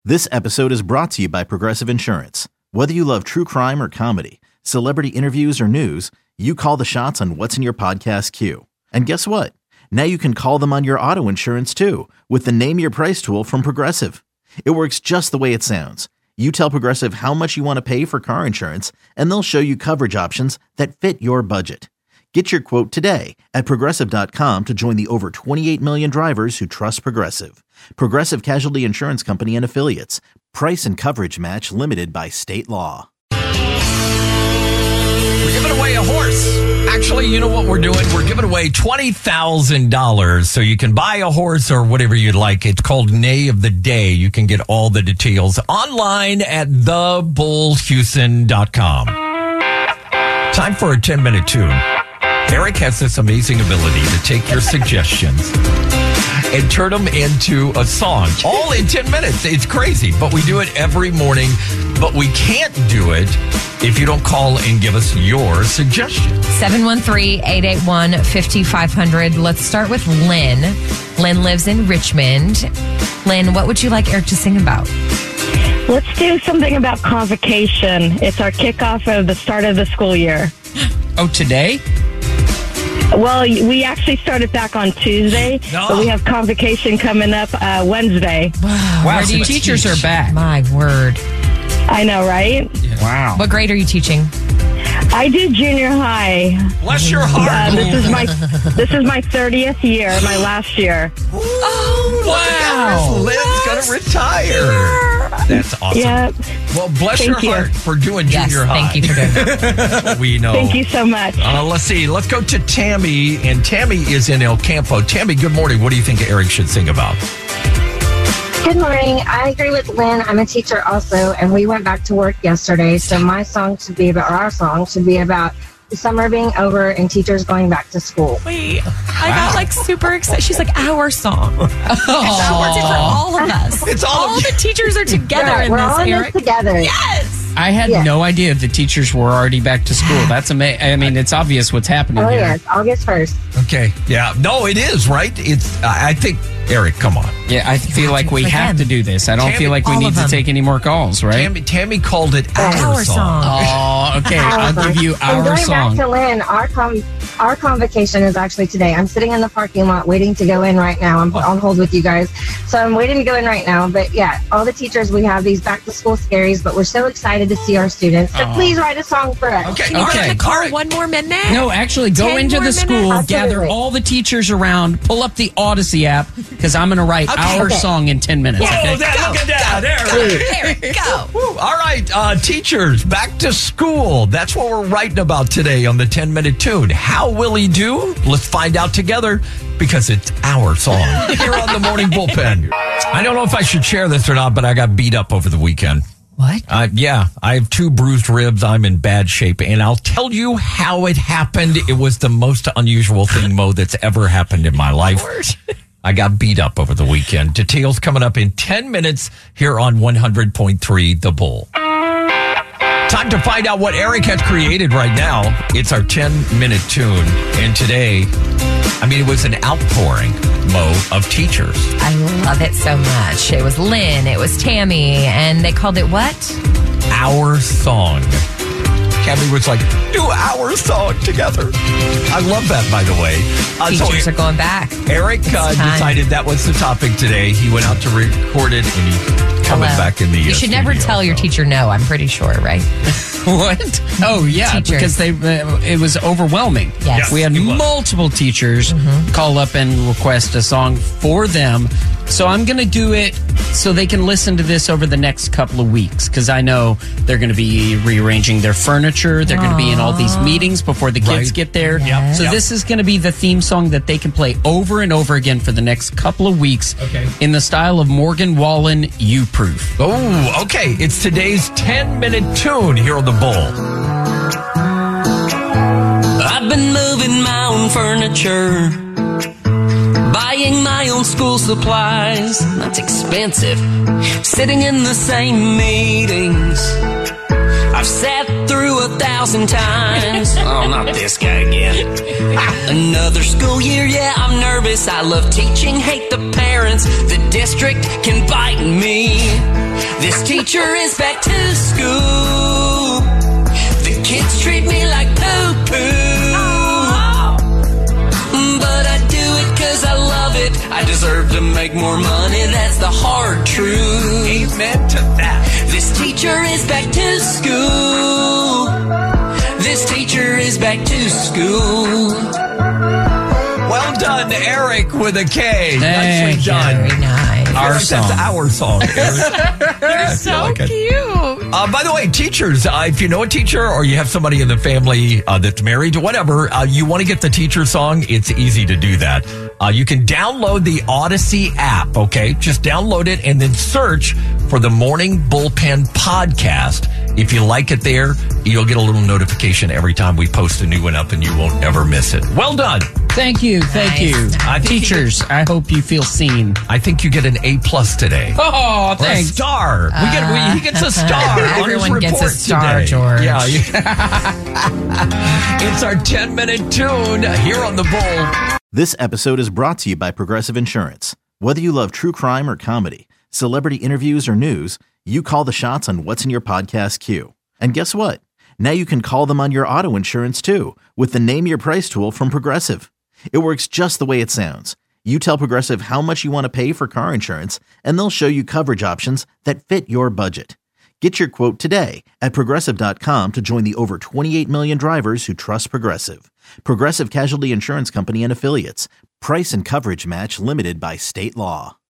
This episode is brought to you by Progressive Insurance. Whether you love true crime or comedy, celebrity interviews or news, you call the shots on what's in your podcast queue. And guess what? Now you can call them on your auto insurance too with the Name Your Price tool from Progressive. It works just the way it sounds. You tell Progressive how much you want to pay for car insurance, and they'll show you coverage options that fit your budget. Get your quote today at Progressive.com to join the over 28 million drivers who trust Progressive. Progressive Casualty Insurance Company and Affiliates. Price and coverage match limited by state law. We're giving away a horse. Actually, you know what we're doing? We're giving away $20,000 so you can buy a horse or whatever you'd like. It's called Neigh of the Day. You can get all the details online at thebullhouston.com. Time for a 10-minute tune. Eric has this amazing ability to take your suggestions and turn them into a song, all in 10 minutes. It's crazy, but we do it every morning. But we can't do it if you don't call and give us your suggestion. 713-881-5500. Let's start with Lynn. Lynn lives in Richmond. Lynn, what would you like Eric to sing about? Let's do something about convocation. It's our kickoff of the start of the school year. Oh, today? Well, we actually started back on Tuesday, but we have convocation coming up Wednesday. Wow, so teachers are back. My word. I know, right? Wow. What grade are you teaching? I do junior high. Bless your heart. This is my 30th year, my last year. Oh, wow. Lynn's going to retire. That's awesome. Yep. Well, bless your heart for doing junior high. Thank you for doing that. We know. Thank you so much. Let's see. Let's go to Tammy, and Tammy is in El Campo. Tammy, good morning. What do you think Eric should sing about? Good morning. I agree with Lynn. I'm a teacher also, and we went back to work yesterday. So our song should be about the summer being over and teachers going back to school. Wait, I got like super excited. She's like, our song. It's for all of us. It's all the teachers are together in we're this, all in Eric. this together. Yes. I had no idea the teachers were already back to school. That's amazing. I mean, it's obvious what's happening here. Yes, August 1st. Okay. Yeah. No, it is, right? It's. I think, Eric, come on. Yeah, I feel like we have to do this. I don't feel like we need to take any more calls, right? Tammy called it our song. Oh, okay. I'll give you and our going song. back to Lynn, our convocation is actually today. I'm sitting in the parking lot waiting to go in right now. I'm on hold with you guys. So I'm waiting to go in right now. But yeah, all the teachers, we have these back to school scaries, but we're so excited to see our students. So please write a song for us. Okay. Can you give the call one more minute? No, actually, go 10 into more the school, minutes? gather Absolutely. all the teachers around, pull up the Odyssey app, because I'm going to write our song in 10 minutes. Oh, Okay? look at that. Eric, go. Woo. All right, teachers, back to school. That's what we're writing about today on the 10-minute tune. How will he do? Let's find out together because it's our song here on the Morning Bullpen. I don't know if I should share this or not, but I got beat up over the weekend. What? Yeah, I have 2 bruised ribs. I'm in bad shape, and I'll tell you how it happened. It was the most unusual thing, Mo, that's ever happened in my life. I got beat up over the weekend. Details coming up in 10 minutes here on 100.3 The Bull. Time to find out what Eric has created right now. It's our 10-minute tune. And today, it was an outpouring, Mo, of teachers. I love it so much. It was Lynn, it was Tammy, and they called it what? Our song. Tammy was like, do our song together. I love that, by the way. Teachers are going back. Eric decided that was the topic today. He went out to record it, and he's coming back in the You should never tell your teacher no, I'm pretty sure, right? What? Oh, yeah, Teachers. because it was overwhelming. Yes. We had multiple teachers call up and request a song for them. So I'm going to do it so they can listen to this over the next couple of weeks, because I know they're going to be rearranging their furniture. They're going to be in all these meetings before the kids get there. Yep. So this is going to be the theme song that they can play over and over again for the next couple of weeks in the style of Morgan Wallen, You Proof. Oh, okay. It's today's 10-minute tune here on The Bull. I've been moving my own furniture, buying my own school supplies. That's expensive. Sitting in the same meetings I've sat through 1,000 times. Oh, not this guy again. Another school year, yeah, I'm nervous. I love teaching, hate the parents. The district can bite me. This teacher is back to school. The kids treat me like poo-poo. But I do it 'cause I love it. I deserve to make more money. That's the hard truth. Amen to that. This teacher is back to school. This teacher is back to school. Well done, Eric with a K. Thank Nicely done. Very nice. Our song. That's our song, Eric. You're so cute. By the way, teachers, if you know a teacher or you have somebody in the family that's married, whatever, you want to get the teacher song, it's easy to do that. You can download the Odyssey app, okay? Just download it and then search for the Morning Bullpen podcast. If you like it there, you'll get a little notification every time we post a new one up and you won't ever miss it. Well done. Thank you. Thank you. Teachers, I hope you feel seen. I think you get an A+ today. Oh, Or a thanks. star. He gets a star. Everyone on his gets a report star, today. George. Yeah. It's our 10-minute tune here on The Bull. This episode is brought to you by Progressive Insurance. Whether you love true crime or comedy, celebrity interviews or news, you call the shots on what's in your podcast queue. And guess what? Now you can call them on your auto insurance too with the Name Your Price tool from Progressive. It works just the way it sounds. You tell Progressive how much you want to pay for car insurance, and they'll show you coverage options that fit your budget. Get your quote today at Progressive.com to join the over 28 million drivers who trust Progressive. Progressive Casualty Insurance Company and Affiliates. Price and coverage match limited by state law.